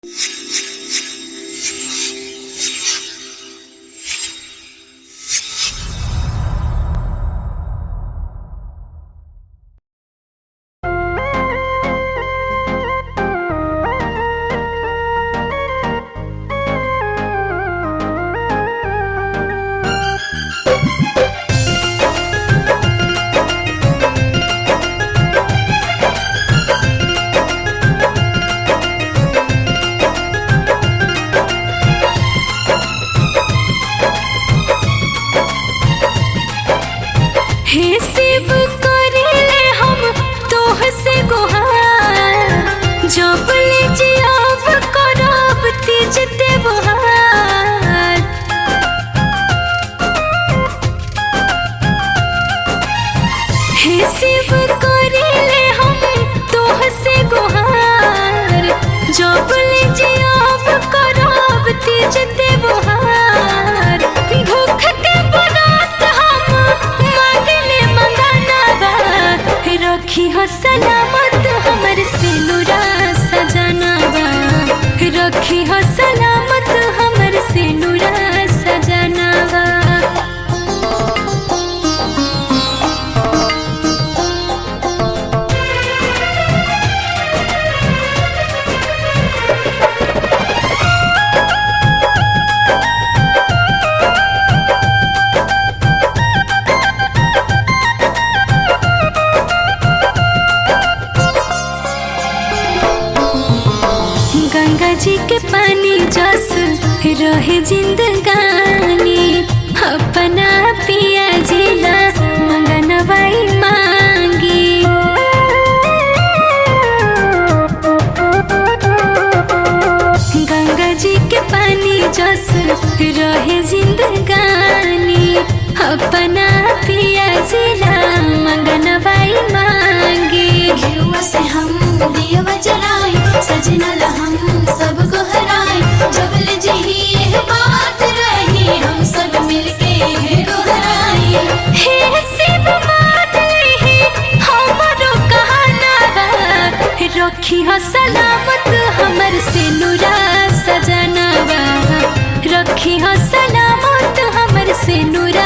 हे शिव करिले हम तोह से गुहार, जब ले जियाब करब तीज त्योहार। हे शिव करिले हम तोह से गुहार, जब ले जियाब करब तीज त्योहार। भूख के बरात हम मांगले मंगानावा, रखी हो सलामत हमर सिनुरा सजनावा, रखी हो सलामत हमर सिनुरा सजनावा। गंगा जी के पानी जस रहे जिंदगानी, अपना पिया जिला मंगनवाई मांगी। गंगा जी के पानी जस रहे जिंदगानी, अपना पिया जिला मंगनवाई मांगी। घिरुआ से हम दियवा जलाई, सजनल हम सबको हराई। जब ले जही यह बात रही, हम सब मिलके दोहराई। हे शिव मान लिहि हमरो कहनावा, रखी हो सलामत हमर सिनुरा सजनावा, रखी हो सलामत हमर सिनुरा